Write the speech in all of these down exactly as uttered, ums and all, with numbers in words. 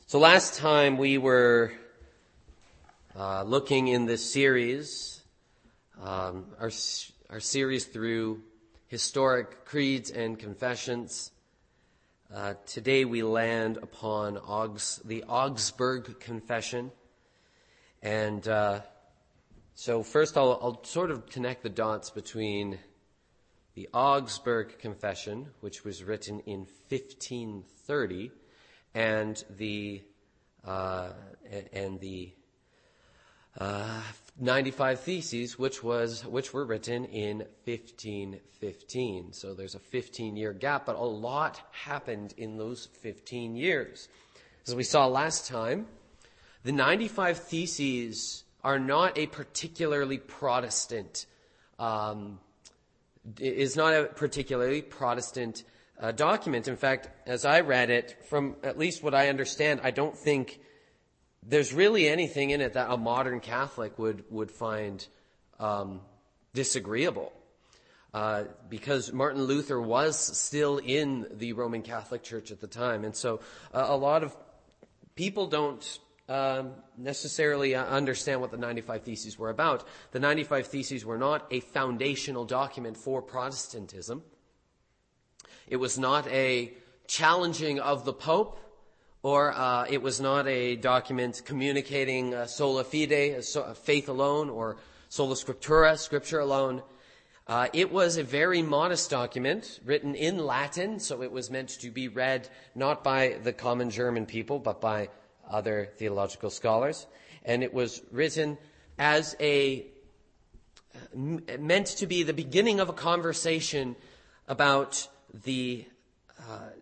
So last time we were uh, looking in this series, um, our our series through historic creeds and confessions. Uh, today we land upon Augs, the Augsburg Confession, and uh, so first I'll, I'll sort of connect the dots between the Augsburg Confession, which was written in fifteen thirty, and the uh, and the uh, ninety-five Theses, which was which were written in fifteen fifteen. So there's a fifteen-year gap, but a lot happened in those fifteen years. As we saw last time, the ninety-five Theses are not a particularly Protestant. Um, is not a particularly Protestant uh, document. In fact, as I read it, from at least what I understand, I don't think there's really anything in it that a modern Catholic would would find um, disagreeable, uh, because Martin Luther was still in the Roman Catholic Church at the time, and so uh, a lot of people don't Um, necessarily uh, understand what the ninety-five Theses were about. The ninety-five Theses were not a foundational document for Protestantism. It was not a challenging of the Pope, or uh, it was not a document communicating uh, sola fide, uh, so, uh, faith alone, or sola scriptura, scripture alone. Uh, it was a very modest document written in Latin, so it was meant to be read not by the common German people, but by other theological scholars, and it was written as a meant to be the beginning of a conversation about the uh,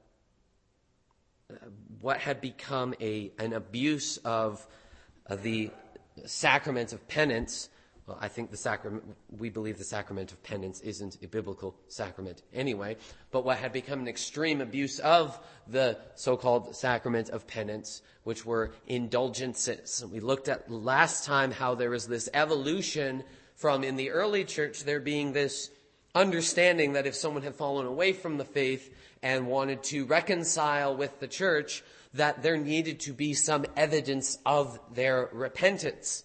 what had become a an abuse of uh, the sacrament of penance. Well, I think the sacrament, we believe the sacrament of penance isn't a biblical sacrament anyway, but what had become an extreme abuse of the so-called sacrament of penance, which were indulgences. We looked at last time how there was this evolution from, in the early church, there being this understanding that if someone had fallen away from the faith and wanted to reconcile with the church, that there needed to be some evidence of their repentance.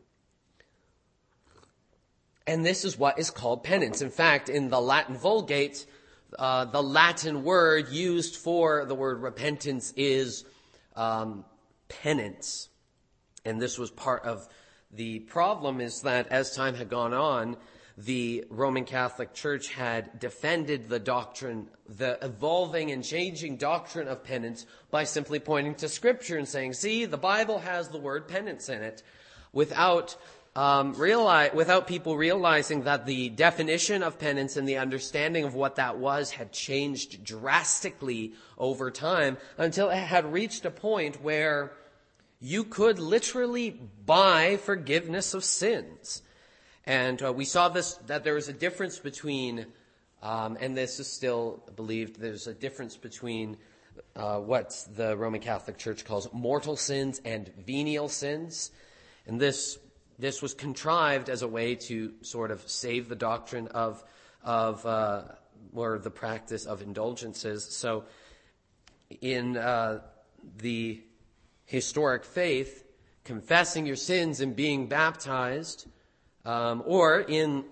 And this is what is called penance. In fact, in the Latin Vulgate, uh, the Latin word used for the word repentance is um, penance. And this was part of the problem, is that as time had gone on, the Roman Catholic Church had defended the doctrine, the evolving and changing doctrine of penance, by simply pointing to Scripture and saying, see, the Bible has the word penance in it, without Um, realize, without people realizing that the definition of penance and the understanding of what that was had changed drastically over time, until it had reached a point where you could literally buy forgiveness of sins. And uh, we saw this, that there was a difference between, um, and this is still believed, there's a difference between uh, what the Roman Catholic Church calls mortal sins and venial sins. And this This was contrived as a way to sort of save the doctrine of, of uh, or the practice of indulgences. So in uh, the historic faith, confessing your sins and being baptized, um, or in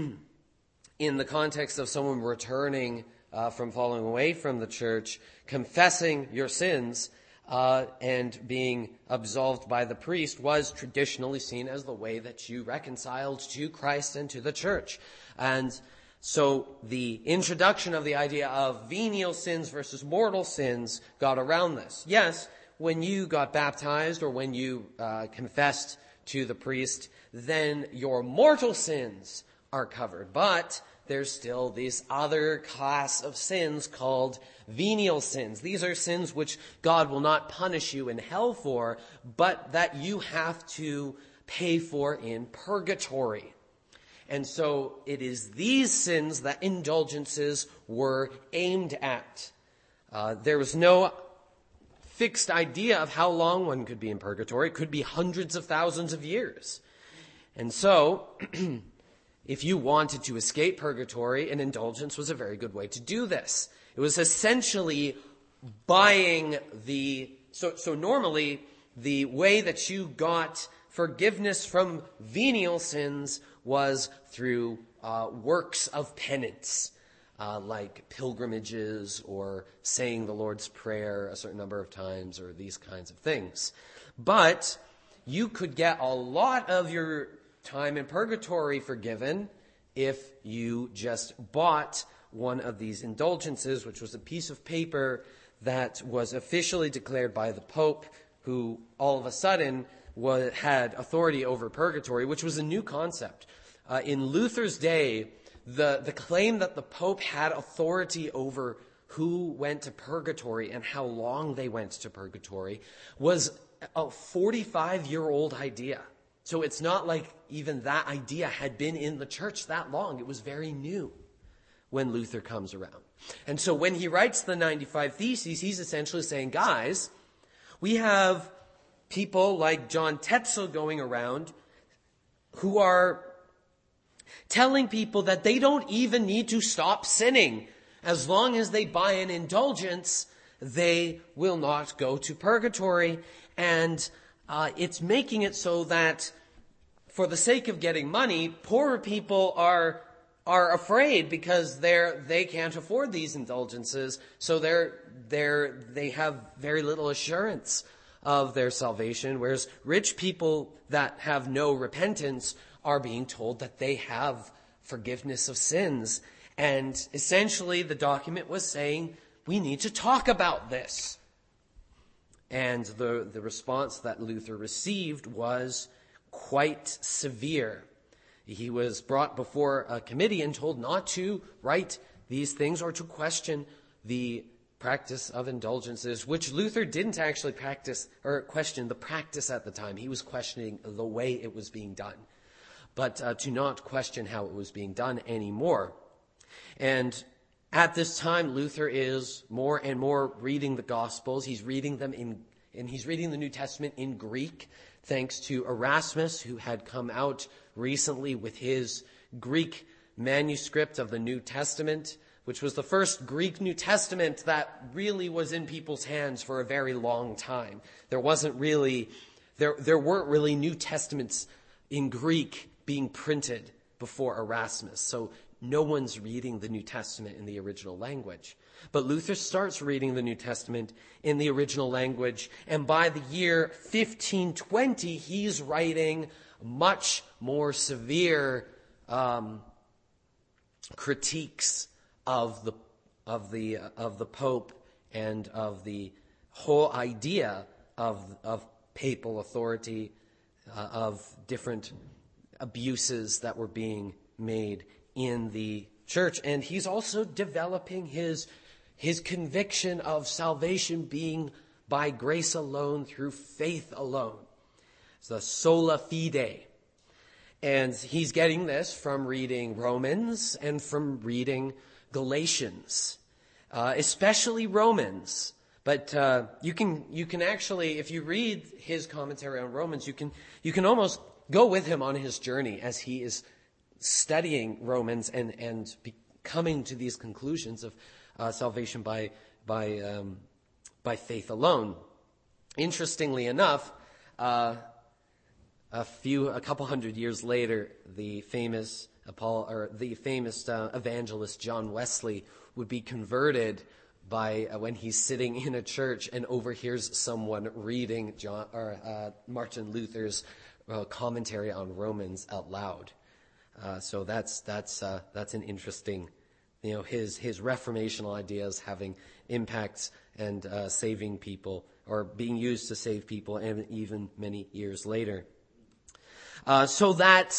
in the context of someone returning uh, from falling away from the church, confessing your sins Uh, and being absolved by the priest was traditionally seen as the way that you reconciled to Christ and to the church. And so the introduction of the idea of venial sins versus mortal sins got around this. Yes, when you got baptized or when you uh, confessed to the priest, then your mortal sins are covered. But there's still this other class of sins called venial sins. These are sins which God will not punish you in hell for, but that you have to pay for in purgatory. And so it is these sins that indulgences were aimed at. Uh, there was no fixed idea of how long one could be in purgatory. It could be hundreds of thousands of years. And so if you wanted to escape purgatory, an indulgence was a very good way to do this. It was essentially buying the so, so normally the way that you got forgiveness from venial sins was through uh, works of penance, uh, like pilgrimages or saying the Lord's Prayer a certain number of times or these kinds of things. But you could get a lot of your time in purgatory forgiven if you just bought one of these indulgences, which was a piece of paper that was officially declared by the Pope, who all of a sudden was, had authority over purgatory, which was a new concept. Uh, in Luther's day, the, the claim that the Pope had authority over who went to purgatory and how long they went to purgatory was a forty-five-year-old idea. So it's not like even that idea had been in the church that long. It was very new when Luther comes around. And so when he writes the ninety-five Theses, he's essentially saying, guys, we have people like John Tetzel going around who are telling people that they don't even need to stop sinning. As long as they buy an indulgence, they will not go to purgatory. And uh, it's making it so that for the sake of getting money, poorer people are are afraid because they're they can't afford these indulgences, so they're they're they have very little assurance of their salvation, whereas rich people that have no repentance are being told that they have forgiveness of sins. And essentially the document was saying, we need to talk about this. And the, the response that Luther received was quite severe. He was brought before a committee and told not to write these things or to question the practice of indulgences, which Luther didn't actually practice or question the practice at the time. He was questioning the way it was being done, but uh, to not question how it was being done anymore. And at this time, Luther is more and more reading the Gospels. He's reading them in, and he's reading the New Testament in Greek, thanks to Erasmus, who had come out recently with his Greek manuscript of the New Testament, which was the first Greek New Testament that really was in people's hands for a very long time. There wasn't really, there, there weren't really New Testaments in Greek being printed before Erasmus. So no one's reading the New Testament in the original language. But Luther starts reading the New Testament in the original language, and by the year fifteen twenty, he's writing much more severe um, critiques of the of the uh, of the Pope and of the whole idea of of papal authority, uh, of different abuses that were being made in the church. And he's also developing his his conviction of salvation being by grace alone, through faith alone. It's the sola fide. And he's getting this from reading Romans and from reading Galatians, uh, especially Romans. But uh, you can you can actually, if you read his commentary on Romans, you can you can almost go with him on his journey as he is studying Romans and and be coming to these conclusions of uh, salvation by by um, by faith alone. Interestingly enough, uh, a few a couple hundred years later, the famous Paul or the famous uh, evangelist John Wesley would be converted by uh, when he's sitting in a church and overhears someone reading John or uh, Martin Luther's uh, commentary on Romans out loud. Uh, so that's that's uh, that's an interesting, you know, his his reformational ideas having impacts and uh, saving people, or being used to save people, and even many years later. Uh, so that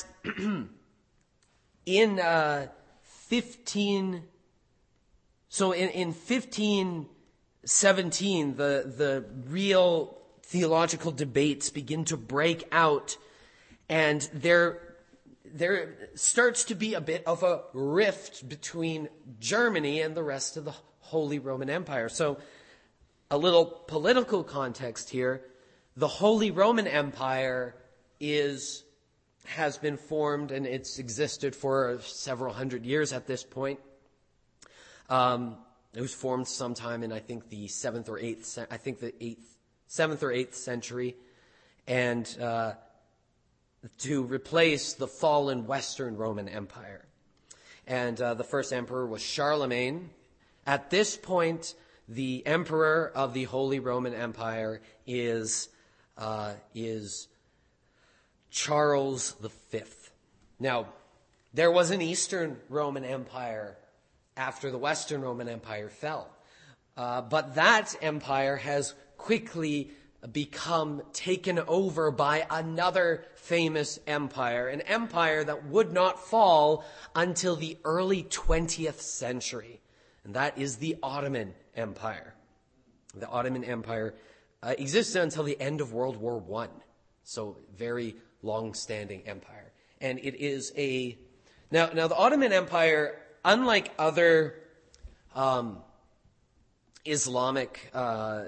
in uh, fifteen, so in, in fifteen seventeen, the the real theological debates begin to break out, and there there starts to be a bit of a rift between Germany and the rest of the Holy Roman Empire. So, a little political context here: the Holy Roman Empire is has been formed, and it's existed for several hundred years at this point. Um, it was formed sometime in, I think, the seventh or eighth, I think the eighth seventh or eighth century, and uh, to replace the fallen Western Roman Empire. And uh, the first emperor was Charlemagne. At this point, the emperor of the Holy Roman Empire is uh, is Charles the Fifth. Now, there was an Eastern Roman Empire after the Western Roman Empire fell. Uh, but that empire has quickly become taken over by another famous empire, an empire that would not fall until the early twentieth century. And that is the Ottoman Empire. The Ottoman Empire uh, existed until the end of World War One. So very long-standing empire. And it is a... Now, now the Ottoman Empire, unlike other um, Islamic uh,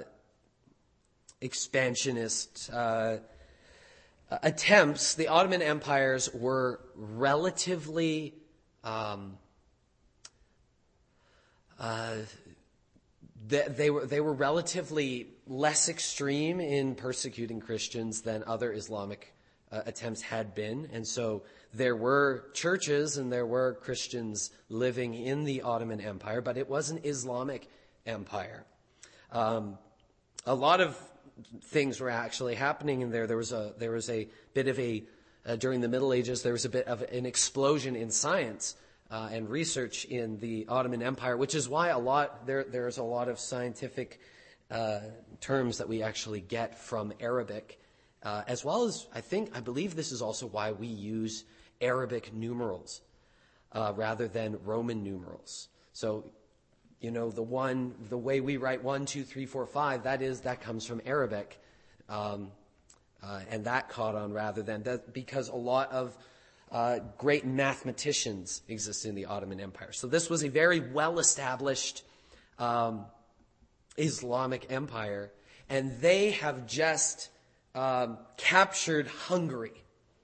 expansionist uh, attempts, the Ottoman empires were relatively um, uh, they, they were they were relatively less extreme in persecuting Christians than other Islamic uh, attempts had been, and so there were churches and there were Christians living in the Ottoman Empire, but it was an Islamic empire. Um, a lot of things were actually happening in there. There was a there was a bit of a uh, during the Middle Ages there was a bit of an explosion in science uh, and research in the Ottoman Empire, which is why a lot there there's a lot of scientific uh, terms that we actually get from Arabic, uh, as well as I think I believe this is also why we use Arabic numerals uh, rather than Roman numerals. So, you know, the one, the way we write one, two, three, four, five, that is, that comes from Arabic. Um, uh, and that caught on rather than that, because a lot of uh, great mathematicians exist in the Ottoman Empire. So this was a very well-established um, Islamic empire, and they have just um, captured Hungary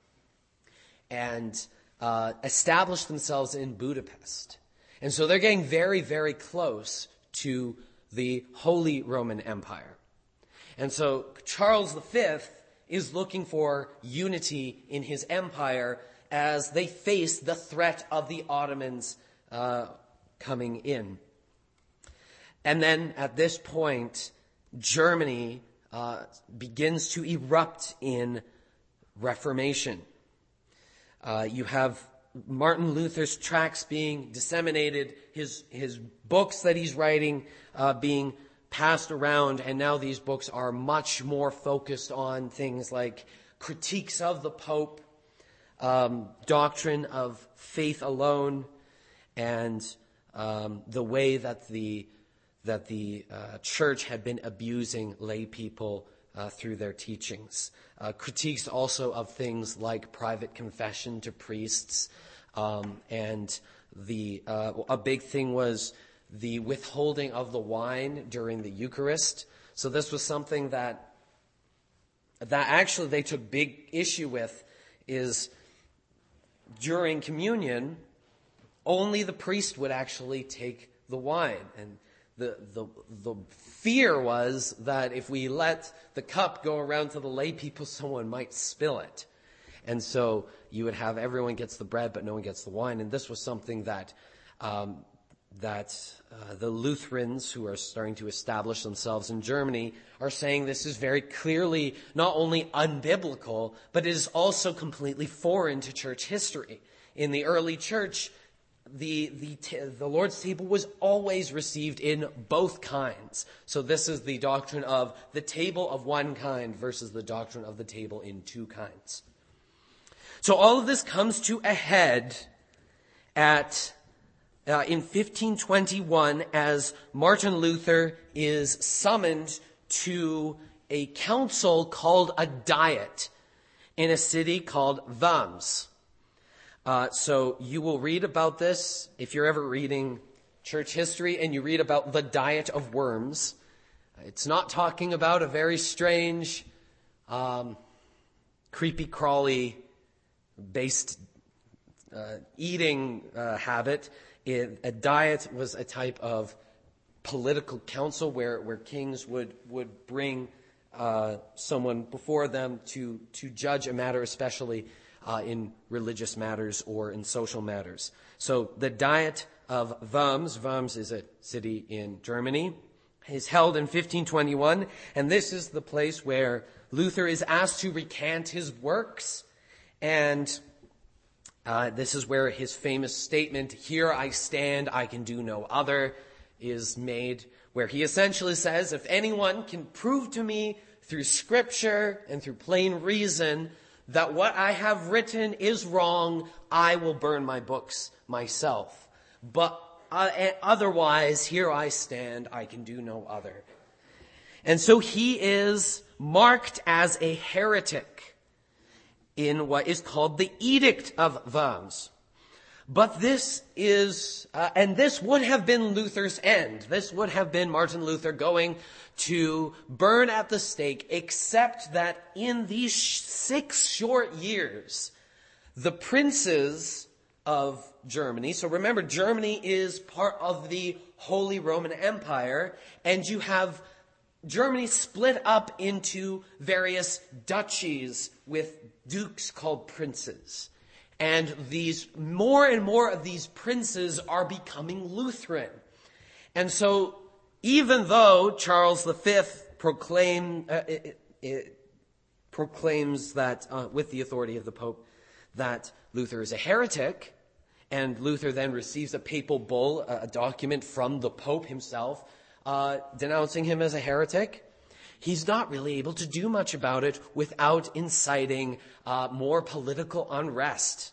and uh, established themselves in Budapest. And so they're getting very, very close to the Holy Roman Empire. And so Charles the Fifth is looking for unity in his empire as they face the threat of the Ottomans uh, coming in. And then at this point, Germany uh, begins to erupt in Reformation. Uh, you have Martin Luther's tracts being disseminated, his his books that he's writing uh, being passed around, and now these books are much more focused on things like critiques of the Pope, um, doctrine of faith alone, and um, the way that the that the uh, church had been abusing lay people uh, through their teachings. Uh, critiques also of things like private confession to priests, um, and the uh, a big thing was the withholding of the wine during the Eucharist. So this was something that that actually they took big issue with. Is during communion, only the priest would actually take the wine, and the the the fear was that if we let the cup go around to the lay people, someone might spill it. And so you would have everyone gets the bread, but no one gets the wine. And this was something that um, that uh, the Lutherans, who are starting to establish themselves in Germany, are saying this is very clearly not only unbiblical, but it is also completely foreign to church history. In the early church, the the the Lord's table was always received in both kinds. So this is the doctrine of the table of one kind versus the doctrine of the table in two kinds. So all of this comes to a head at uh, in fifteen twenty-one as Martin Luther is summoned to a council called a Diet in a city called Worms. Uh, so you will read about this if you're ever reading church history and you read about the Diet of Worms. It's not talking about a very strange, um, creepy crawly based uh, eating uh, habit. It, a diet was a type of political council where, where kings would, would bring uh, someone before them to, to judge a matter, especially uh, in religious matters or in social matters. So the Diet of Worms, Worms is a city in Germany, is held in fifteen twenty-one, and this is the place where Luther is asked to recant his works, and uh, this is where his famous statement, "Here I stand, I can do no other," is made, where he essentially says, if anyone can prove to me through scripture and through plain reason that what I have written is wrong, I will burn my books myself. But uh, otherwise, here I stand, I can do no other. And so he is marked as a heretic in what is called the Edict of Worms. But this is, uh, and this would have been Luther's end. This would have been Martin Luther going to burn at the stake, except that in these six short years, the princes of Germany, so remember, Germany is part of the Holy Roman Empire, and you have Germany split up into various duchies with dukes called princes. And these, more and more of these princes are becoming Lutheran. And so, even though Charles the Fifth proclaim, uh, it, it proclaims that, uh, with the authority of the Pope, that Luther is a heretic, and Luther then receives a papal bull, a, a document from the Pope himself, uh, denouncing him as a heretic, he's not really able to do much about it without inciting uh, more political unrest.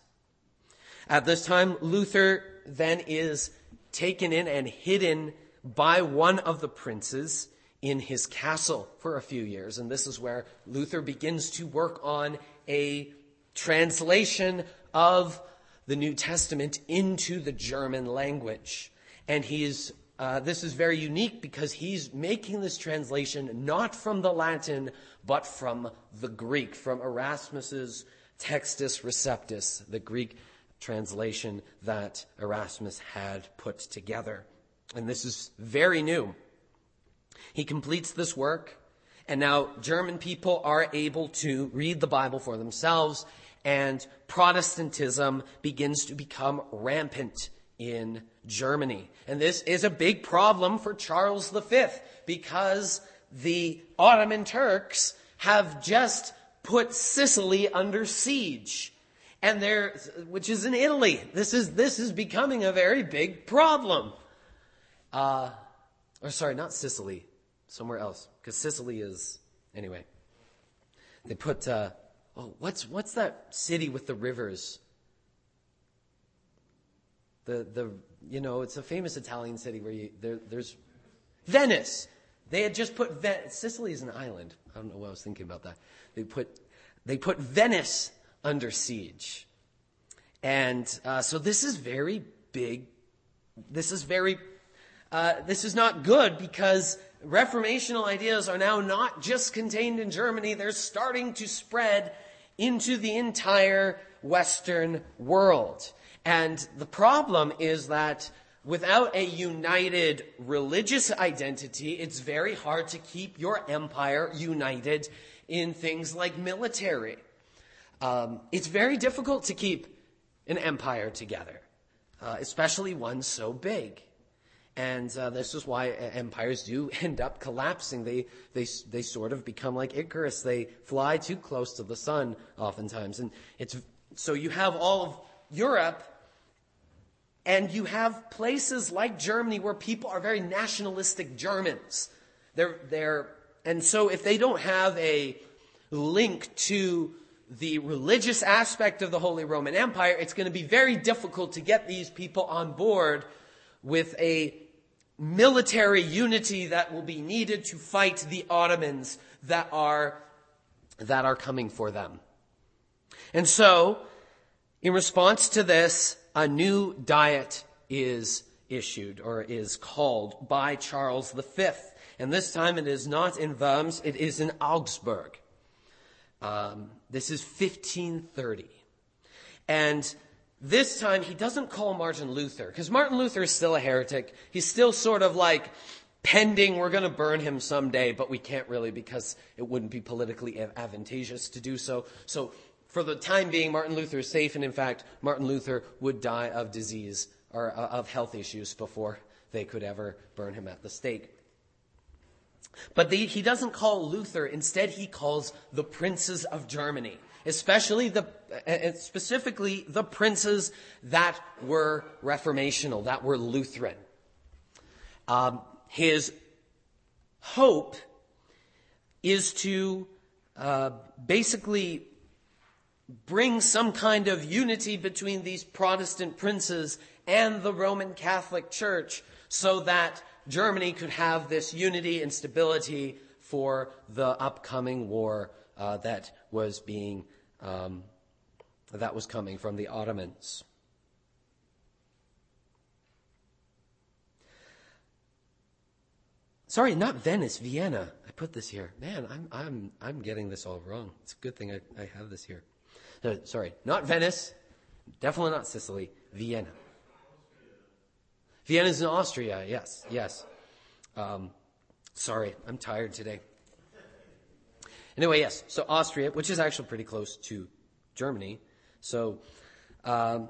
At this time, Luther then is taken in and hidden by one of the princes in his castle for a few years. And this is where Luther begins to work on a translation of the New Testament into the German language. And he's Uh, this is very unique because he's making this translation not from the Latin, but from the Greek, from Erasmus's Textus Receptus, the Greek translation that Erasmus had put together. And this is very new. He completes this work, and now German people are able to read the Bible for themselves, and Protestantism begins to become rampant in Germany. And this is a big problem for Charles the Fifth because the Ottoman Turks have just put Sicily under siege. And they're, which is in Italy. This is, this is becoming a very big problem. Uh, or sorry, not Sicily, somewhere else. Because Sicily is, anyway. They put, uh, oh, what's, what's that city with the rivers? The, the, you know, it's a famous Italian city where you, there, there's Venice. They had just put, Ven- Sicily is an island. I don't know what I was thinking about that. They put, they put Venice under siege. And, uh, so this is very big. This is very, uh, this is not good because Reformational ideas are now not just contained in Germany. They're starting to spread into the entire Western world. And the problem is that without a united religious identity, it's very hard to keep your empire united in things like military. Um, it's very difficult to keep an empire together, uh, especially one so big. And uh, this is why empires do end up collapsing. They, they, they sort of become like Icarus. They fly too close to the sun oftentimes. And it's, so you have all of Europe, and you have places like Germany where people are very nationalistic Germans. They're, they're, and so if they don't have a link to the religious aspect of the Holy Roman Empire, it's going to be very difficult to get these people on board with a military unity that will be needed to fight the Ottomans that are, that are coming for them. And so, in response to this, a new diet is issued or is called by Charles the Fifth. And this time it is not in Worms, it is in Augsburg. Um, this is fifteen thirty. And this time he doesn't call Martin Luther, because Martin Luther is still a heretic. He's still sort of like pending we're going to burn him someday, but we can't really because it wouldn't be politically advantageous to do so. So for the time being, Martin Luther is safe, and in fact, Martin Luther would die of disease or of health issues before they could ever burn him at the stake. But the, he doesn't call Luther. Instead, he calls the princes of Germany, especially the, uh, specifically the princes that were reformational, that were Lutheran. Um, his hope is to uh, basically bring some kind of unity between these Protestant princes and the Roman Catholic Church so that Germany could have this unity and stability for the upcoming war uh, that was being um, that was coming from the Ottomans. Sorry, not Venice, Vienna. I put this here. Man, I'm I'm I'm getting this all wrong. It's a good thing I, I have this here. No, sorry, not Venice. Definitely not Sicily. Vienna. Vienna's in Austria. Yes, yes. Um, sorry, I'm tired today. Anyway, yes. So Austria, which is actually pretty close to Germany. So, um,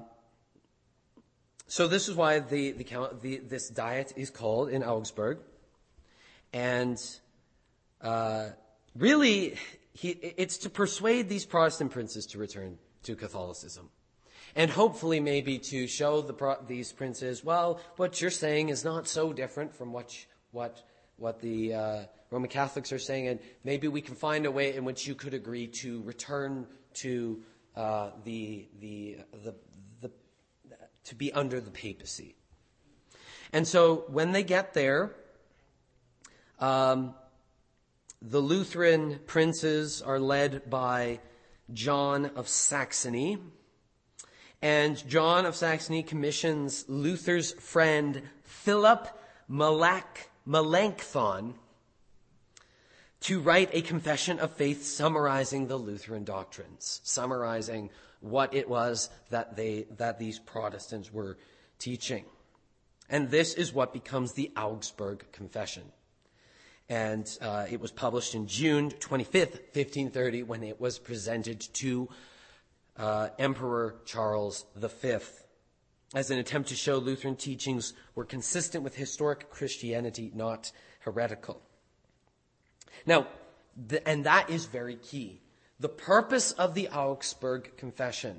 so this is why the the, the this diet is called in Augsburg. And uh, really, he, it's to persuade these Protestant princes to return to Catholicism. And hopefully maybe to show the, these princes, well, what you're saying is not so different from what what what the uh, Roman Catholics are saying, and maybe we can find a way in which you could agree to return to uh, the, the the the to be under the papacy. And so when they get there, um, the Lutheran princes are led by John of Saxony. And John of Saxony commissions Luther's friend Philip Melanch- Melanchthon to write a confession of faith summarizing the Lutheran doctrines, summarizing what it was that they that these Protestants were teaching. And this is what becomes the Augsburg Confession. And uh, it was published in June twenty-fifth, fifteen thirty, when it was presented to Uh, Emperor Charles the Fifth, as an attempt to show Lutheran teachings were consistent with historic Christianity, not heretical. Now, the, and that is very key. The purpose of the Augsburg Confession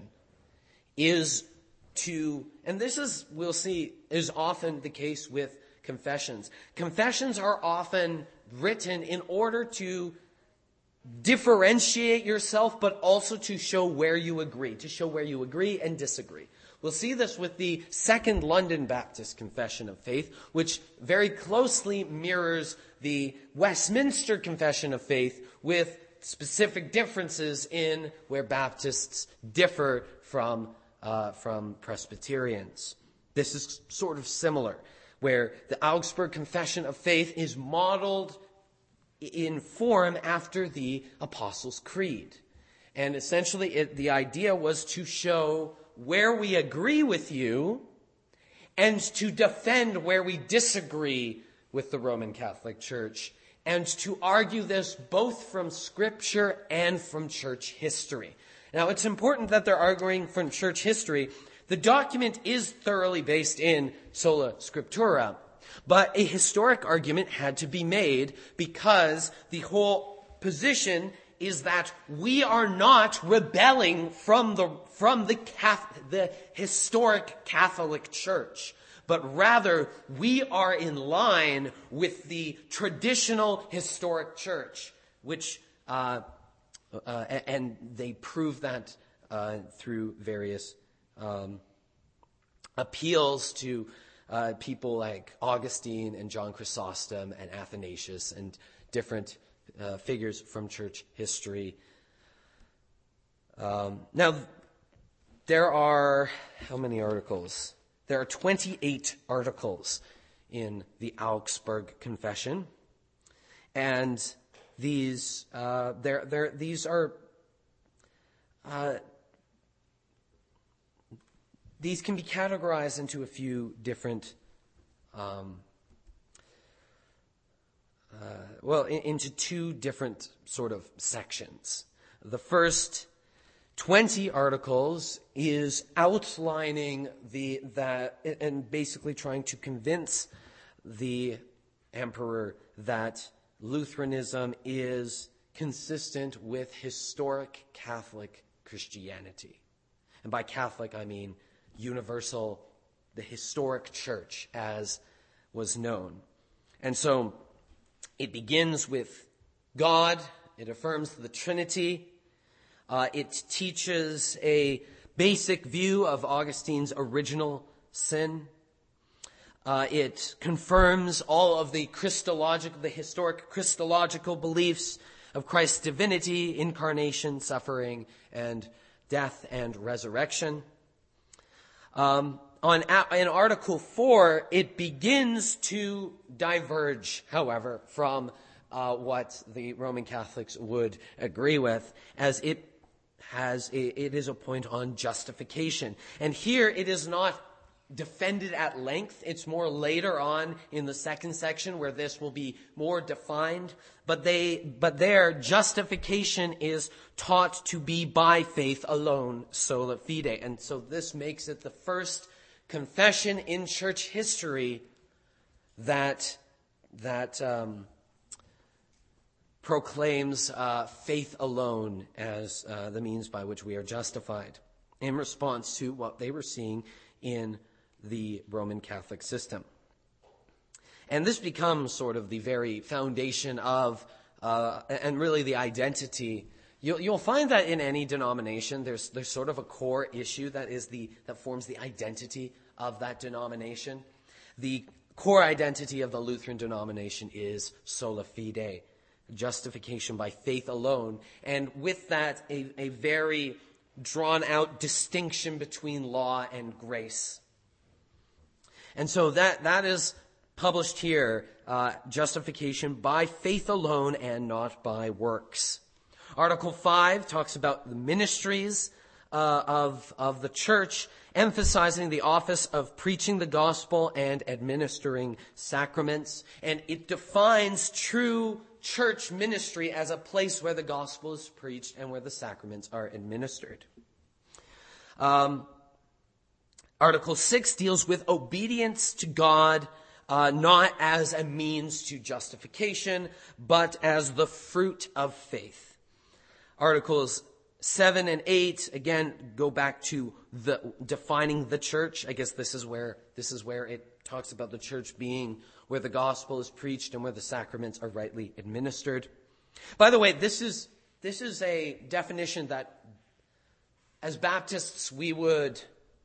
is to, and this is, we'll see, is often the case with confessions. Confessions are often written in order to differentiate yourself, but also to show where you agree, to show where you agree and disagree. We'll see this with the Second London Baptist Confession of Faith, which very closely mirrors the Westminster Confession of Faith with specific differences in where Baptists differ from, uh, from Presbyterians. This is sort of similar, where the Augsburg Confession of Faith is modeled in form after the Apostles' Creed. And essentially it, the idea was to show where we agree with you and to defend where we disagree with the Roman Catholic Church, and to argue this both from Scripture and from church history. Now, it's important that they're arguing from church history. The document is thoroughly based in sola scriptura, but a historic argument had to be made because the whole position is that we are not rebelling from the from the Catholic, the historic Catholic Church, but rather we are in line with the traditional historic church, which uh, uh, and they prove that uh, through various um, appeals to Uh, people like Augustine and John Chrysostom and Athanasius and different uh, figures from church history. Um, now, there are, how many articles? There are twenty-eight articles in the Augsburg Confession. And these, uh, they're, they're, these are, uh, These can be categorized into a few different um, well, in, into two different sort of sections. The first twenty articles is outlining the that and basically trying to convince the emperor that Lutheranism is consistent with historic Catholic Christianity. And by Catholic, I mean universal, the historic church as was known. And so it begins with God. It affirms the Trinity. Uh, it teaches a basic view of Augustine's original sin. Uh, it confirms all of the Christological, the historic Christological beliefs of Christ's divinity, incarnation, suffering, and death and resurrection. Um, on in Article four, it begins to diverge, however, from uh, what the Roman Catholics would agree with, as it has a, it is a point on justification. And here it is not defended at length. It's more later on in the second section where this will be more defined. But they, but there, justification is taught to be by faith alone, sola fide. And so this makes it the first confession in church history that, that, um, proclaims uh, faith alone as uh, the means by which we are justified, in response to what they were seeing in the Roman Catholic system. And this becomes sort of the very foundation of, uh, and really the identity. You'll, you'll find that in any denomination, there's there's sort of a core issue that is the that forms the identity of that denomination. The core identity of the Lutheran denomination is sola fide, justification by faith alone, and with that, a, a very drawn-out distinction between law and grace. And so that that is published here, uh, justification by faith alone and not by works. Article five talks about the ministries uh, of, of the church, emphasizing the office of preaching the gospel and administering sacraments. And it defines true church ministry as a place where the gospel is preached and where the sacraments are administered. Um, Article six deals with obedience to God, uh, not as a means to justification, but as the fruit of faith. Articles seven and eight, again, go back to the defining the church. I guess this is where this is where it talks about the church being where the gospel is preached and where the sacraments are rightly administered. By the way, this is this is a definition that, as Baptists, we would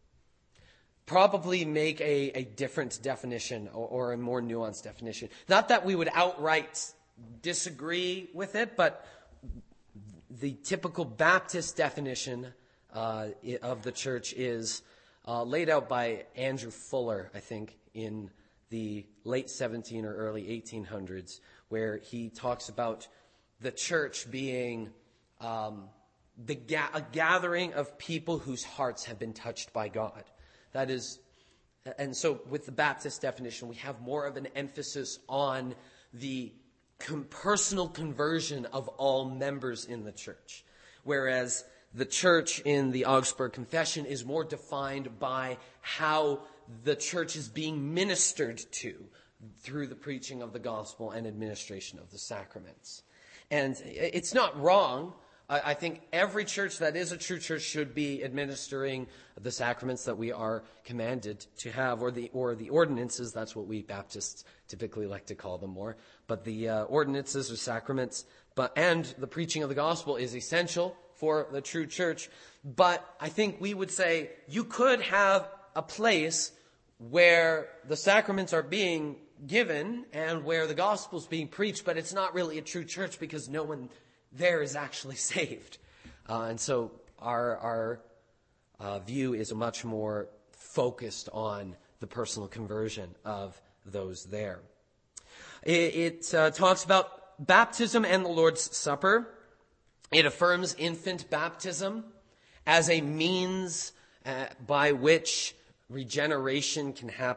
probably make a, a different definition or, or a more nuanced definition. Not that we would outright disagree with it, but the typical Baptist definition uh, of the church is uh, laid out by Andrew Fuller, I think, in the late seventeen or early eighteen hundreds, where he talks about the church being um, the ga- a gathering of people whose hearts have been touched by God. That is, and so with the Baptist definition, we have more of an emphasis on the com- personal conversion of all members in the church, whereas the church in the Augsburg Confession is more defined by how the church is being ministered to through the preaching of the gospel and administration of the sacraments. And it's not wrong. I think every church that is a true church should be administering the sacraments that we are commanded to have, or the or the ordinances. That's what we Baptists typically like to call them more. But the uh, ordinances or sacraments, but and the preaching of the gospel is essential for the true church. But I think we would say you could have a place where the sacraments are being given and where the gospel is being preached, but it's not really a true church because no one there is actually saved. Uh, and so our our uh, view is much more focused on the personal conversion of those there. It, it uh, talks about baptism and the Lord's Supper. It affirms infant baptism as a means uh, by which regeneration can happen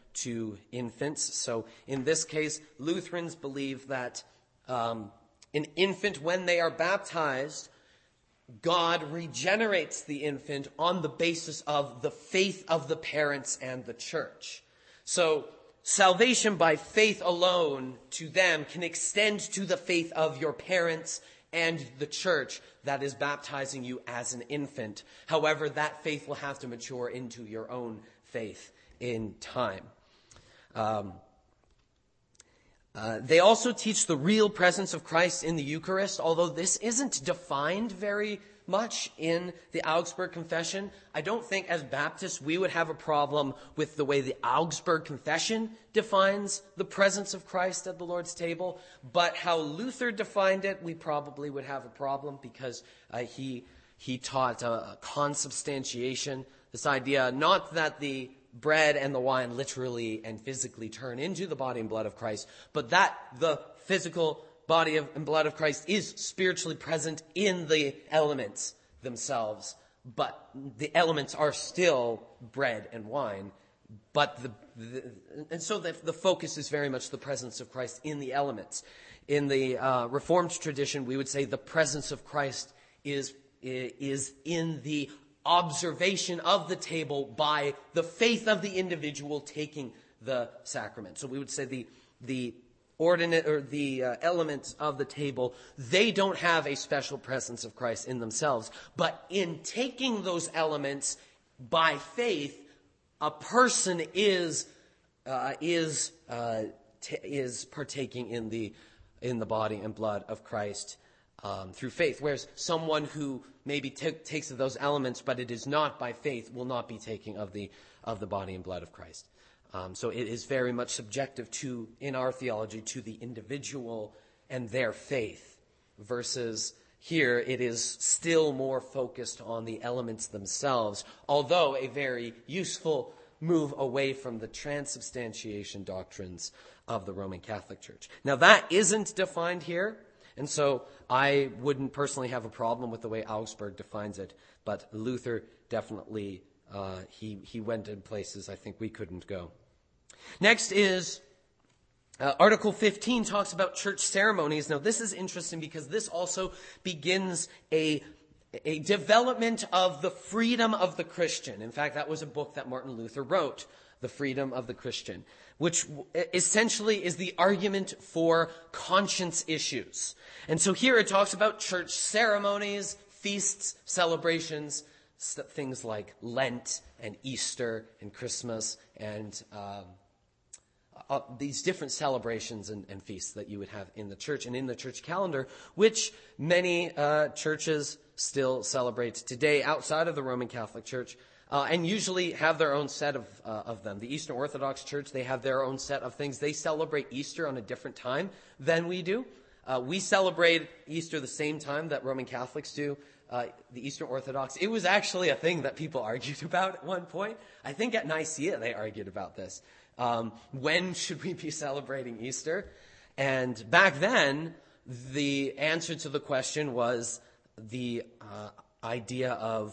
to infants. So in this case, Lutherans believe that um, an infant, when they are baptized, God regenerates the infant on the basis of the faith of the parents and the church. So salvation by faith alone to them can extend to the faith of your parents and the church that is baptizing you as an infant. However, that faith will have to mature into your own faith in time. Um, uh, they also teach the real presence of Christ in the Eucharist, although this isn't defined very much in the Augsburg Confession. I don't think as Baptists we would have a problem with the way the Augsburg Confession defines the presence of Christ at the Lord's table, but how Luther defined it, we probably would have a problem because uh, he he taught uh, consubstantiation, this idea not that the bread and the wine literally and physically turn into the body and blood of Christ, but that the physical body of, and blood of Christ is spiritually present in the elements themselves, but the elements are still bread and wine. But the, the and so the, the focus is very much the presence of Christ in the elements. In the uh, Reformed tradition, we would say the presence of Christ is is in the observation of the table by the faith of the individual taking the sacrament. So we would say the the ordinate or the uh, elements of the table, they don't have a special presence of Christ in themselves, but in taking those elements by faith, a person is uh, is uh, t- is partaking in the in the body and blood of Christ um, through faith. Whereas someone who maybe t- takes of those elements, but it is not by faith, will not be taking of the of the body and blood of Christ. Um, so it is very much subjective to, in our theology, to the individual and their faith, versus here it is still more focused on the elements themselves, although a very useful move away from the transubstantiation doctrines of the Roman Catholic Church. Now that isn't defined here, and so I wouldn't personally have a problem with the way Augsburg defines it, but Luther definitely, uh, he, he went in places I think we couldn't go. Next is uh, Article fifteen talks about church ceremonies. Now this is interesting because this also begins a a development of the freedom of the Christian. In fact, that was a book that Martin Luther wrote, The Freedom of the Christian, which essentially is the argument for conscience issues. And so here it talks about church ceremonies, feasts, celebrations, things like Lent and Easter and Christmas and um, uh, these different celebrations and, and feasts that you would have in the church and in the church calendar, which many uh, churches still celebrate today outside of the Roman Catholic Church, uh, and usually have their own set of uh, of them. The Eastern Orthodox Church, they have their own set of things. They celebrate Easter on a different time than we do. Uh, we celebrate Easter the same time that Roman Catholics do. Uh, the Eastern Orthodox, it was actually a thing that people argued about at one point. I think at Nicaea they argued about this. Um, when should we be celebrating Easter? And back then, the answer to the question was the uh, idea of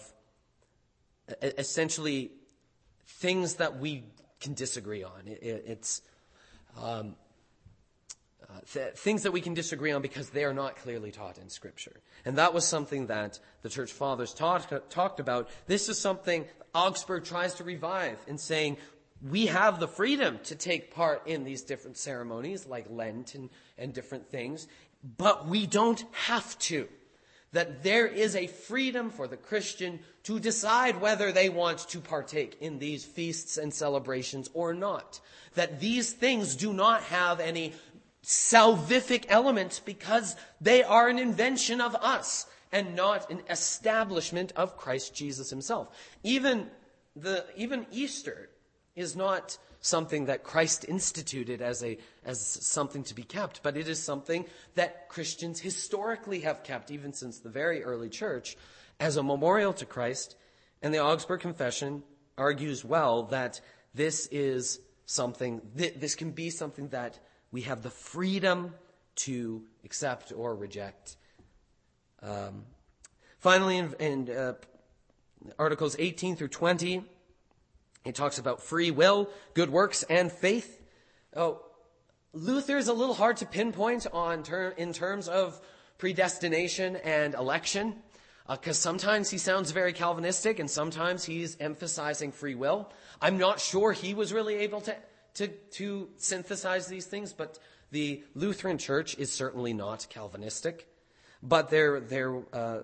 essentially things that we can disagree on. It, it, it's um, uh, th- things that we can disagree on because they are not clearly taught in Scripture. And that was something that the Church Fathers taught, talked about. This is something Augsburg tries to revive in saying, we have the freedom to take part in these different ceremonies like Lent and, and different things, but we don't have to. That there is a freedom for the Christian to decide whether they want to partake in these feasts and celebrations or not. That these things do not have any salvific elements because they are an invention of us and not an establishment of Christ Jesus himself. Even the even Easter is not something that Christ instituted as a as something to be kept, but it is something that Christians historically have kept, even since the very early church, as a memorial to Christ. And the Augsburg Confession argues well that this is something, th- this can be something that we have the freedom to accept or reject. Um, finally, in, in uh, Articles eighteen through twenty, He talks about free will, good works, and faith. Oh, Luther is a little hard to pinpoint on ter- in terms of predestination and election, because uh, sometimes he sounds very Calvinistic and sometimes he's emphasizing free will. I'm not sure he was really able to, to, to synthesize these things, but the Lutheran Church is certainly not Calvinistic. But they're, they're, uh,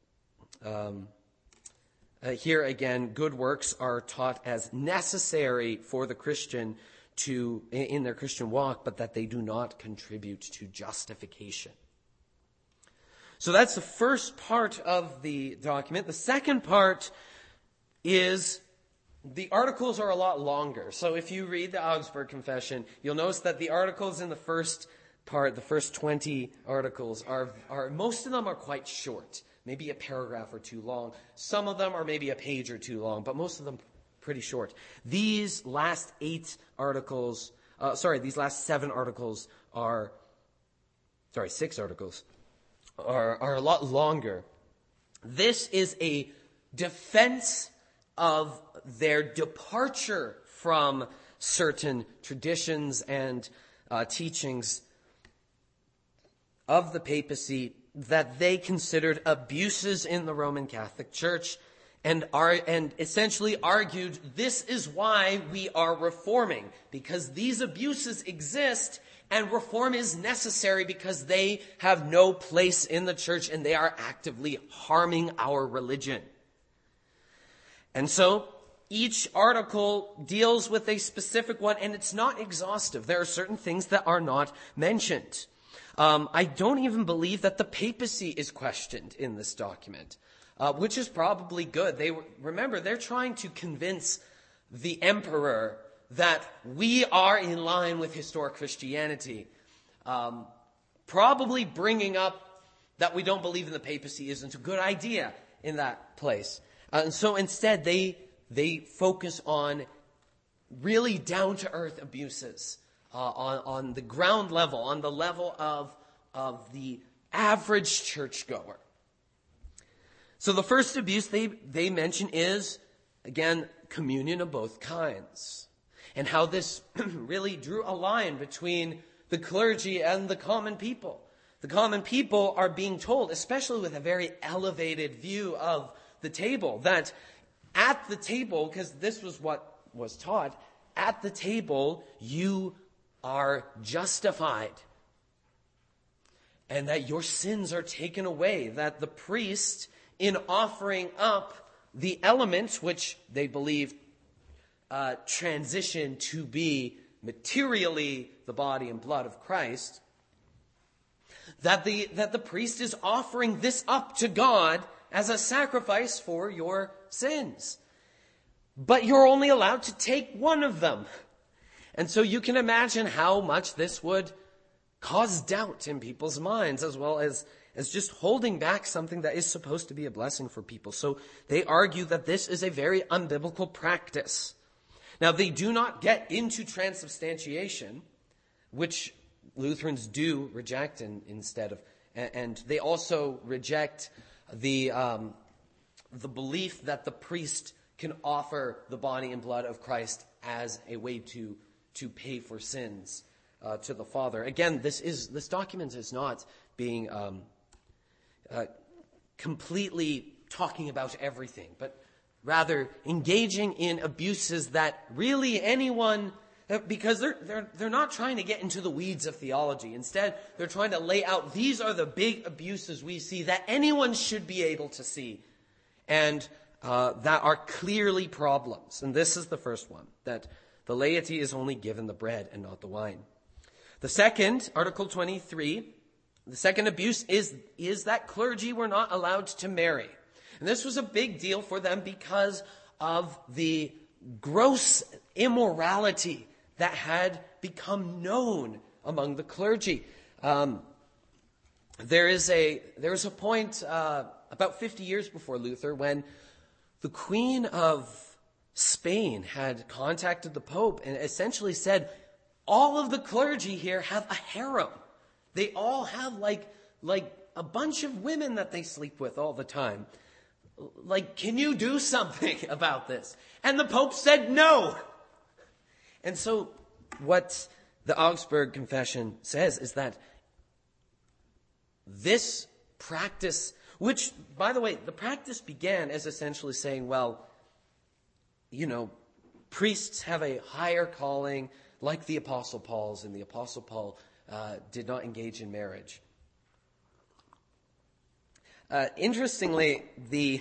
um, uh, here again, good works are taught as necessary for the Christian to, in their Christian walk, but that they do not contribute to justification. So that's the first part of the document. The second part is the articles are a lot longer. So if you read the Augsburg Confession, you'll notice that the articles in the first part, the first twenty articles, are, are most of them are quite short, maybe a paragraph or two long. Some of them are maybe a page or two long, but most of them pretty short. These last eight articles, uh, sorry, these last seven articles are, sorry, six articles, are, are a lot longer. This is a defense of their departure from certain traditions and uh, teachings of the papacy that they considered abuses in the Roman Catholic Church, and are and essentially argued this is why we are reforming, because these abuses exist and reform is necessary because they have no place in the church and they are actively harming our religion. And so each article deals with a specific one, and it's not exhaustive. There are certain things that are not mentioned. Um, I don't even believe that the papacy is questioned in this document, uh, which is probably good. They remember, they're trying to convince the emperor that we are in line with historic Christianity. Um, probably bringing up that we don't believe in the papacy isn't a good idea in that place. Uh, and so instead, they they focus on really down-to-earth abuses uh, on, on the ground level, on the level of, of the average churchgoer. So the first abuse they, they mention is, again, communion of both kinds, and how this really drew a line between the clergy and the common people. The common people are being told, especially with a very elevated view of the table, that at the table, because this was what was taught, at the table you are justified, and that your sins are taken away, that the priest, in offering up the elements which they believed uh, transition to be materially the body and blood of Christ, that the that the priest is offering this up to God as a sacrifice for your sins. But you're only allowed to take one of them. And so you can imagine how much this would cause doubt in people's minds, as well as, as just holding back something that is supposed to be a blessing for people. So they argue that this is a very unbiblical practice. Now, they do not get into transubstantiation, which Lutherans do reject in, instead of, and they also reject the um, the belief that the priest can offer the body and blood of Christ as a way to to pay for sins uh, to the Father. Again, this is this document is not being um, uh, completely talking about everything, but rather engaging in abuses that really anyone, because they're they're they're not trying to get into the weeds of theology. Instead, they're trying to lay out, these are the big abuses we see that anyone should be able to see, and uh, that are clearly problems. And this is the first one, that the laity is only given the bread and not the wine. The second, Article twenty-three, the second abuse is is that clergy were not allowed to marry. And this was a big deal for them because of the gross immorality that had become known among the clergy. Um, there is a there is a point uh, about fifty years before Luther when the Queen of Spain had contacted the Pope and essentially said, all of the clergy here have a harem. They all have like like a bunch of women that they sleep with all the time. like, can you do something about this? And the Pope said no. And so what the Augsburg Confession says is that this practice, which, by the way, the practice began as essentially saying, well, you know, priests have a higher calling, like the Apostle Paul's, and the Apostle Paul uh, did not engage in marriage. Uh, interestingly, the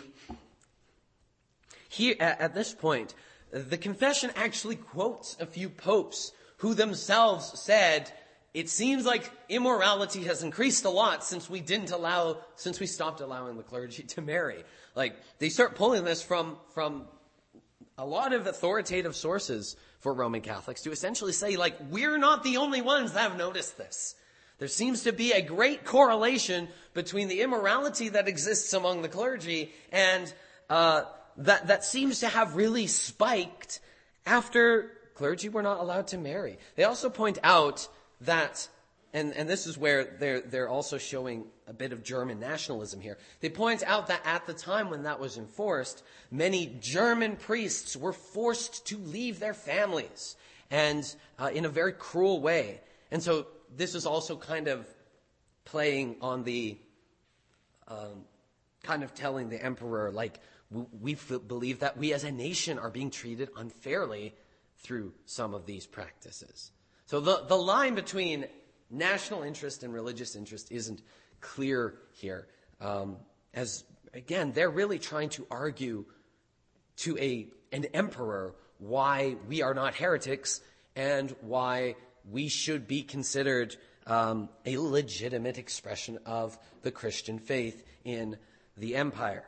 here at, at this point, the confession actually quotes a few popes who themselves said, it seems like immorality has increased a lot since we didn't allow, since we stopped allowing the clergy to marry. Like, they start pulling this from, from a lot of authoritative sources for Roman Catholics to essentially say, like, we're not the only ones that have noticed this. There seems to be a great correlation between the immorality that exists among the clergy and uh, that, that seems to have really spiked after clergy were not allowed to marry. They also point out that, and, and this is where they're, they're also showing a bit of German nationalism here. They point out that at the time when that was enforced, many German priests were forced to leave their families, and uh, in a very cruel way. And so this is also kind of playing on the, um, kind of telling the emperor, like, we, we f- believe that we as a nation are being treated unfairly through some of these practices. So the, the line between national interest and religious interest isn't clear here. Um, as, again, they're really trying to argue to a an emperor why we are not heretics and why we should be considered um, a legitimate expression of the Christian faith in the empire.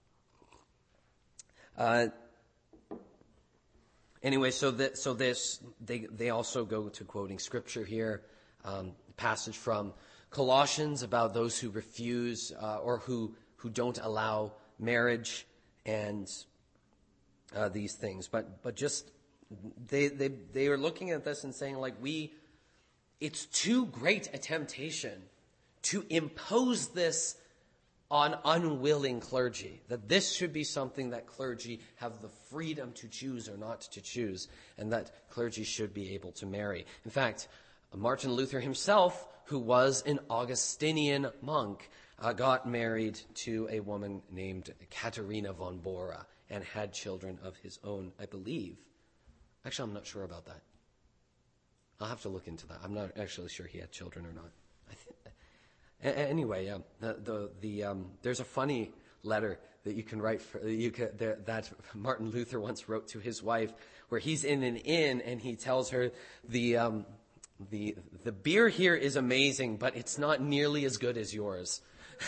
Uh, anyway, so that so this they they also go to quoting scripture here, um, passage from Colossians about those who refuse uh, or who who don't allow marriage and uh, these things, but but just. They, they they are looking at this and saying, like, we, it's too great a temptation to impose this on unwilling clergy, that this should be something that clergy have the freedom to choose or not to choose, and that clergy should be able to marry. In fact, Martin Luther himself, who was an Augustinian monk, uh, got married to a woman named Katharina von Bora and had children of his own, I believe. Actually, I'm not sure about that. I'll have to look into that. I'm not actually sure he had children or not. I think, a- anyway, um, the the, the um, there's a funny letter that you can write for you can, there, that Martin Luther once wrote to his wife, where he's in an inn and he tells her the um, the the beer here is amazing, but it's not nearly as good as yours.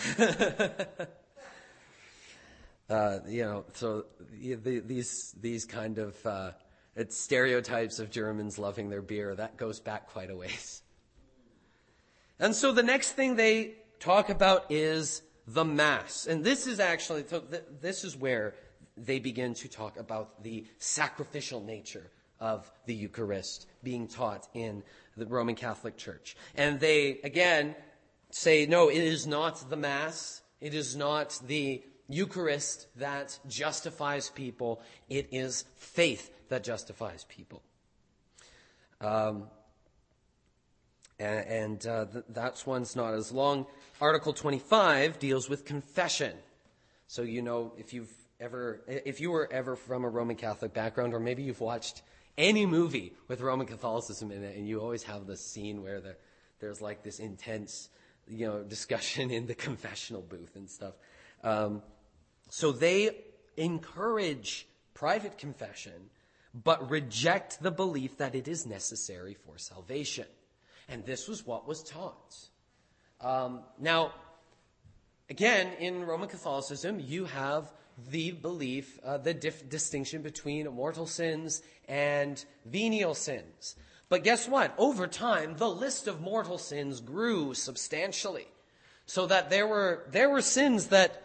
uh, you know, so the, these these kind of uh, It's stereotypes of Germans loving their beer. That goes back quite a ways. And so the next thing they talk about is the Mass. And this is actually, this is where they begin to talk about the sacrificial nature of the Eucharist being taught in the Roman Catholic Church. And they, again, say, no, it is not the Mass. It is not the Eucharist that justifies people. It is faith that justifies people. Um, and and uh, th- that one's not as long. Article twenty-five deals with confession. So, you know, if you've ever, if you were ever from a Roman Catholic background, or maybe you've watched any movie with Roman Catholicism in it, and you always have this scene where the, there's like this intense, you know, discussion in the confessional booth and stuff. Um, so they encourage private confession, but reject the belief that it is necessary for salvation. And this was what was taught. Um, now, again, in Roman Catholicism, you have the belief, uh, the dif- distinction between mortal sins and venial sins. But guess what? Over time, the list of mortal sins grew substantially, so that there were there were sins that,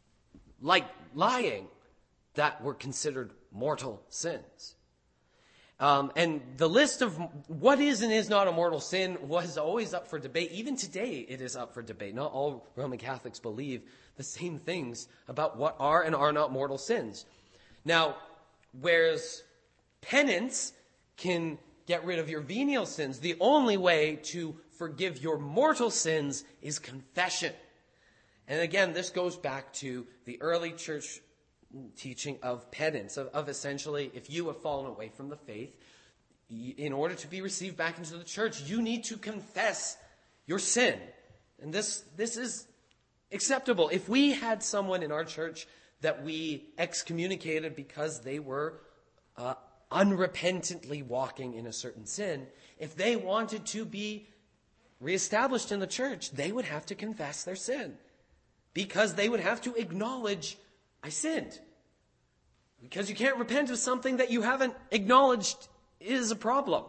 like lying, that were considered mortal sins. Um, and the list of what is and is not a mortal sin was always up for debate. Even today, it is up for debate. Not all Roman Catholics believe the same things about what are and are not mortal sins. Now, whereas penance can get rid of your venial sins, the only way to forgive your mortal sins is confession. And again, this goes back to the early church teaching of penance, of, of essentially, if you have fallen away from the faith, in order to be received back into the church, you need to confess your sin. And this, this is acceptable. If we had someone in our church that we excommunicated because they were uh, unrepentantly walking in a certain sin, if they wanted to be reestablished in the church, they would have to confess their sin, because they would have to acknowledge, I sinned. Because you can't repent of something that you haven't acknowledged is a problem.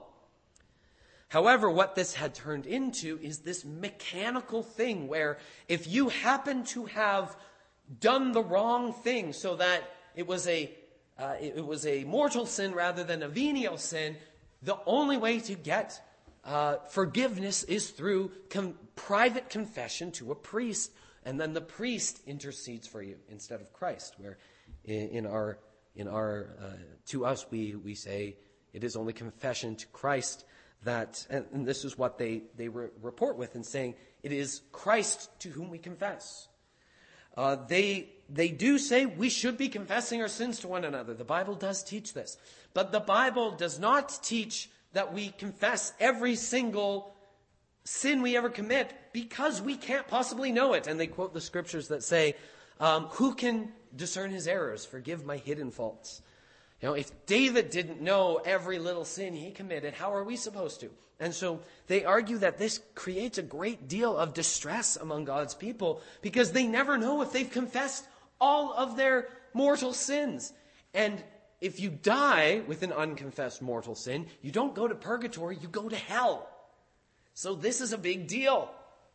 However, what this had turned into is this mechanical thing where if you happen to have done the wrong thing so that it was a uh, it was a mortal sin rather than a venial sin, the only way to get uh, forgiveness is through com- private confession to a priest. And then the priest intercedes for you instead of Christ, where in, in our, in our, uh, to us, we, we say it is only confession to Christ that, and, and this is what they, they re- report with in saying it is Christ to whom we confess. Uh, they, they do say we should be confessing our sins to one another. The Bible does teach this. But the Bible does not teach that we confess every single sin we ever commit, because we can't possibly know it. And they quote the scriptures that say, um, who can discern his errors? Forgive my hidden faults. You know, if David didn't know every little sin he committed, how are we supposed to? And so they argue that this creates a great deal of distress among God's people, because they never know if they've confessed all of their mortal sins. And if you die with an unconfessed mortal sin, you don't go to purgatory, you go to hell. So this is a big deal.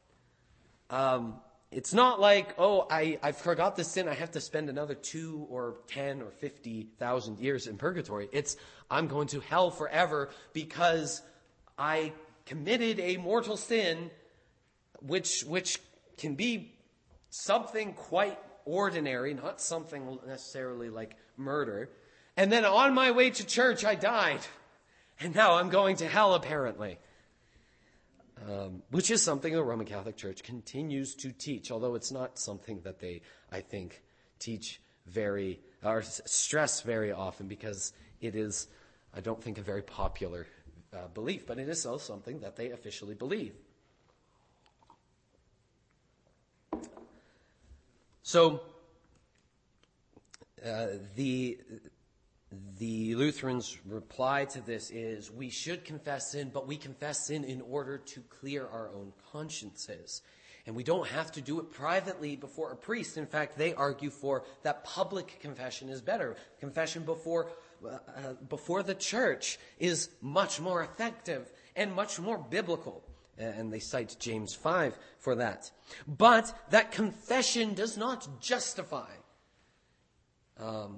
Um, it's not like, oh, I, I forgot the sin, I have to spend another two or ten or fifty thousand years in purgatory. It's, I'm going to hell forever because I committed a mortal sin, which which can be something quite ordinary, not something necessarily like murder. And then on my way to church, I died. And now I'm going to hell, apparently. Um, which is something the Roman Catholic Church continues to teach, although it's not something that they, I think, teach very, or stress very often, because it is, I don't think, a very popular uh, belief, but it is still something that they officially believe. So, uh, the... The Lutherans' reply to this is, we should confess sin, but we confess sin in order to clear our own consciences. And we don't have to do it privately before a priest. In fact, they argue for that public confession is better. Confession before, uh, before the church is much more effective and much more biblical. And they cite James five for that. But that confession does not justify. Um...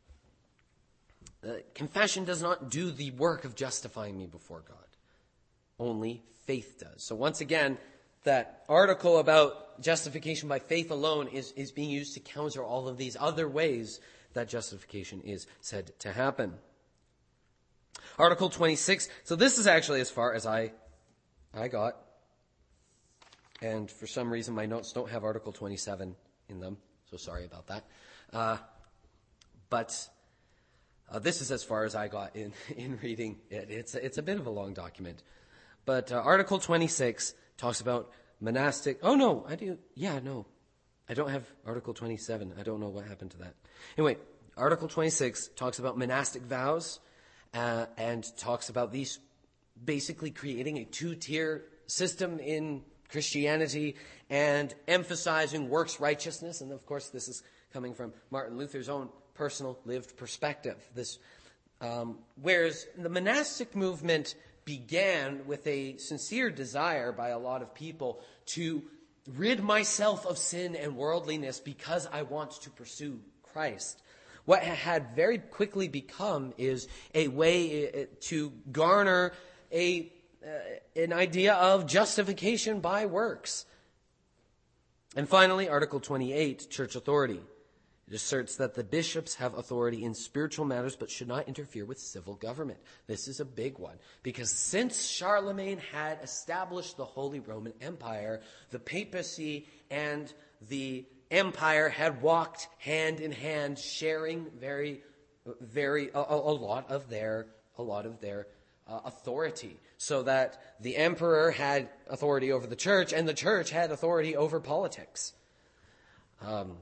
Uh, confession does not do the work of justifying me before God. Only faith does. So once again, that article about justification by faith alone is, is being used to counter all of these other ways that justification is said to happen. Article twenty-six. So this is actually as far as I, I got. And for some reason my notes don't have Article twenty-seven in them. So sorry about that. Uh, but... Uh, this is as far as I got in, in reading it. It's a, it's a bit of a long document. But uh, Article twenty-six talks about monastic... Oh, no, I do... Yeah, no. I don't have Article twenty-seven. I don't know what happened to that. Anyway, Article twenty-six talks about monastic vows uh, and talks about these basically creating a two-tier system in Christianity and emphasizing works righteousness. And, of course, this is coming from Martin Luther's own personal lived perspective. This, um, whereas the monastic movement began with a sincere desire by a lot of people to rid myself of sin and worldliness because I want to pursue Christ. what had very quickly become is a way to garner a uh, an idea of justification by works. And finally, Article twenty-eight, church authority. It asserts that the bishops have authority in spiritual matters but should not interfere with civil government. This is a big one because since Charlemagne had established the Holy Roman Empire, the papacy and the empire had walked hand in hand, sharing very, very a, a lot of their a lot of their uh, authority, so that the emperor had authority over the church and the church had authority over politics. Um,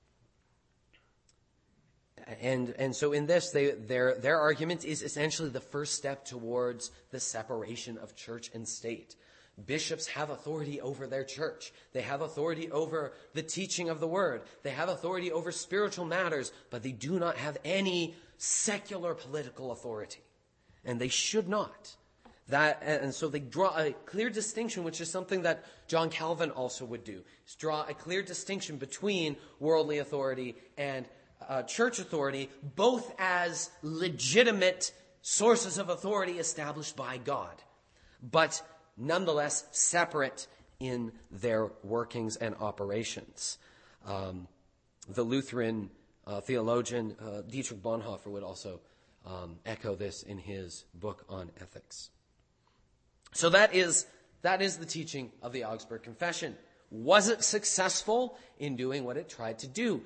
And and so in this, they, their their argument is essentially the first step towards the separation of church and state. Bishops have authority over their church. They have authority over the teaching of the word. They have authority over spiritual matters, but they do not have any secular political authority. And they should not. That and so they draw a clear distinction, which is something that John Calvin also would do. Is draw a clear distinction between worldly authority and Uh, church authority, both as legitimate sources of authority established by God, but nonetheless separate in their workings and operations. Um, the Lutheran uh, theologian uh, Dietrich Bonhoeffer would also um, echo this in his book on ethics. So that is that is the teaching of the Augsburg Confession. Was it successful in doing what it tried to do?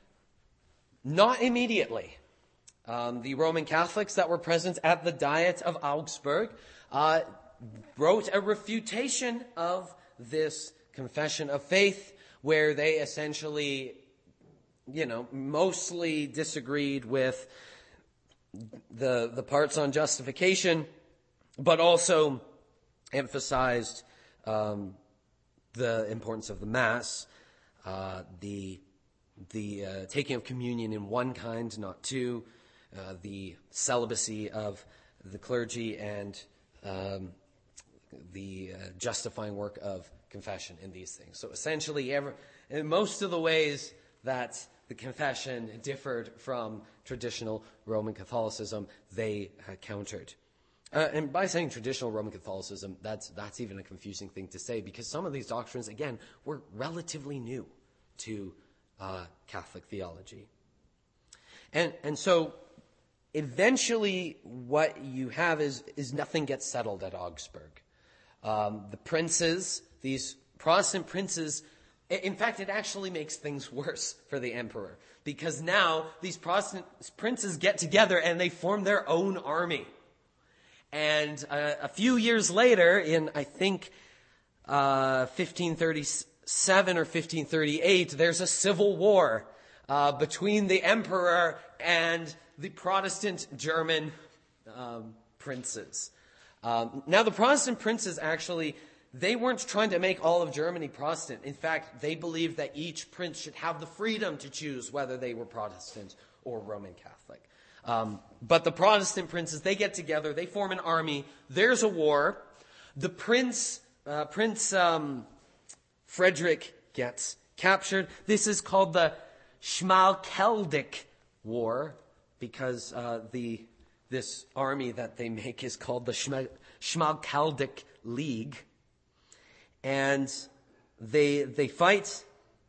Not immediately. Um, the Roman Catholics that were present at the Diet of Augsburg uh, wrote a refutation of this confession of faith, where they essentially, you know, mostly disagreed with the the parts on justification, but also emphasized um, the importance of the Mass, uh, the the uh, taking of communion in one kind, not two, uh, the celibacy of the clergy, and um, the uh, justifying work of confession in these things. So essentially, every, in most of the ways that the confession differed from traditional Roman Catholicism, they uh, countered. Uh, and by saying traditional Roman Catholicism, that's that's even a confusing thing to say, because some of these doctrines, again, were relatively new to Uh, Catholic theology. And and so eventually what you have is, is nothing gets settled at Augsburg. Um, the princes, these Protestant princes, in fact, it actually makes things worse for the emperor, because now these Protestant princes get together and they form their own army. And uh, a few years later, in I think uh, fifteen thirty-seven or fifteen thirty-eight, there's a civil war uh, between the emperor and the Protestant German um, princes. Um, now, the Protestant princes actually, they weren't trying to make all of Germany Protestant. In fact, they believed that each prince should have the freedom to choose whether they were Protestant or Roman Catholic. Um, but the Protestant princes, they get together, they form an army, there's a war. The prince, uh, Prince um, Frederick gets captured. This is called the Schmalkaldic War, because uh, the this army that they make is called the Schmal- Schmalkaldic League. And they they fight.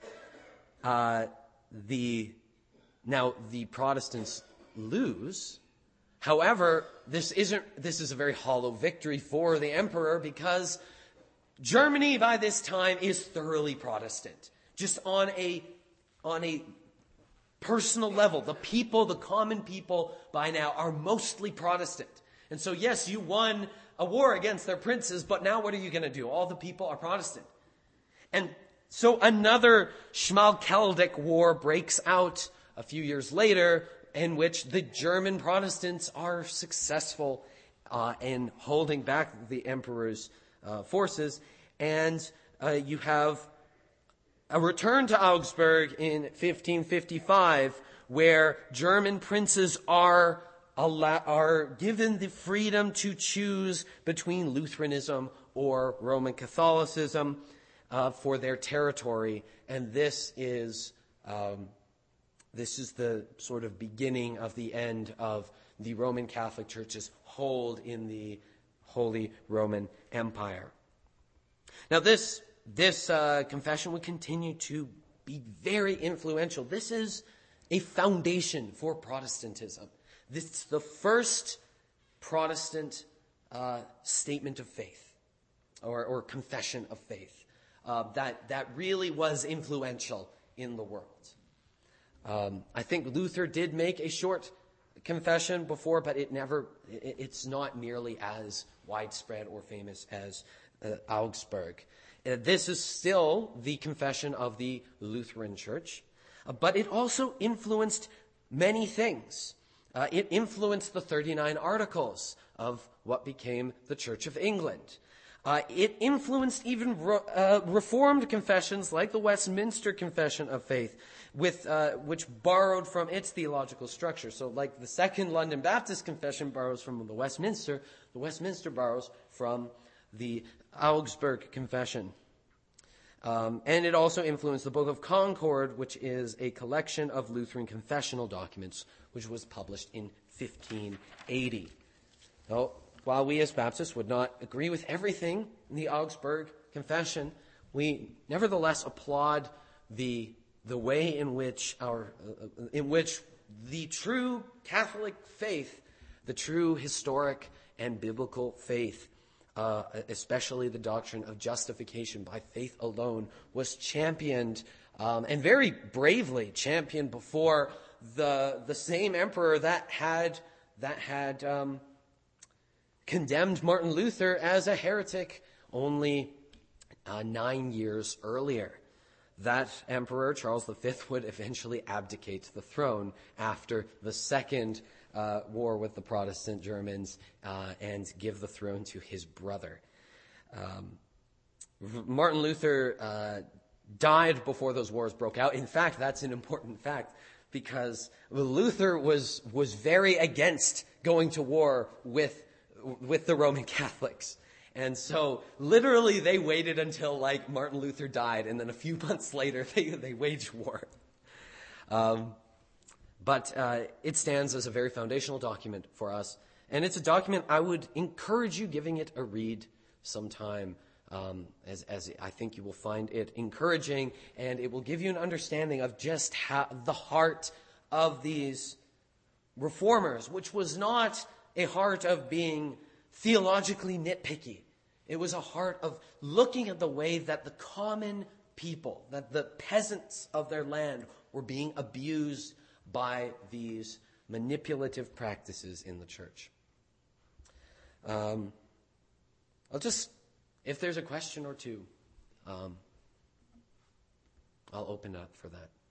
Uh, the now the Protestants lose. However, this isn't this is a very hollow victory for the emperor, because Germany by this time is thoroughly Protestant. Just on a on a personal level, the people, the common people by now are mostly Protestant. And so yes, you won a war against their princes, but now what are you going to do? All the people are Protestant. And so another Schmalkaldic War breaks out a few years later, in which the German Protestants are successful uh, in holding back the emperor's uh, forces. And uh, you have a return to Augsburg in fifteen fifty-five, where German princes are are given the freedom to choose between Lutheranism or Roman Catholicism uh, for their territory. And this is um, This is the sort of beginning of the end of the Roman Catholic Church's hold in the Holy Roman Empire. Now this, this uh, confession would continue to be very influential. This is a foundation for Protestantism. This is the first Protestant uh, statement of faith, or, or confession of faith, uh, that, that really was influential in the world. Um, I think Luther did make a short confession before, but it never, it, it's not nearly as widespread or famous as uh, Augsburg. Uh, this is still the confession of the Lutheran Church, uh, but it also influenced many things. Uh, it influenced the thirty-nine Articles of what became the Church of England. Uh, it influenced even re- uh, Reformed confessions like the Westminster Confession of Faith, with uh, which borrowed from its theological structure. So like the Second London Baptist Confession borrows from the Westminster, the Westminster borrows from the Augsburg Confession. Um, and it also influenced the Book of Concord, which is a collection of Lutheran confessional documents, which was published in fifteen eighty. So, while we as Baptists would not agree with everything in the Augsburg Confession, we nevertheless applaud the the way in which our uh, in which the true Catholic faith, the true historic and biblical faith, uh, especially the doctrine of justification by faith alone, was championed um, and very bravely championed before the the same emperor that had that had. Um, condemned Martin Luther as a heretic only uh, nine years earlier. That emperor, Charles the Fifth, would eventually abdicate the throne after the second uh, war with the Protestant Germans uh, and give the throne to his brother. Um, Martin Luther uh, died before those wars broke out. In fact, that's an important fact, because Luther was was very against going to war with with the Roman Catholics. And so literally they waited until like Martin Luther died, and then a few months later they, they waged war. Um, but uh, it stands as a very foundational document for us. And it's a document I would encourage you giving it a read sometime, um, as, as I think you will find it encouraging, and it will give you an understanding of just how the heart of these reformers, which was not a heart of being theologically nitpicky. It was a heart of looking at the way that the common people, that the peasants of their land were being abused by these manipulative practices in the church. Um, I'll just, if there's a question or two, um, I'll open up for that.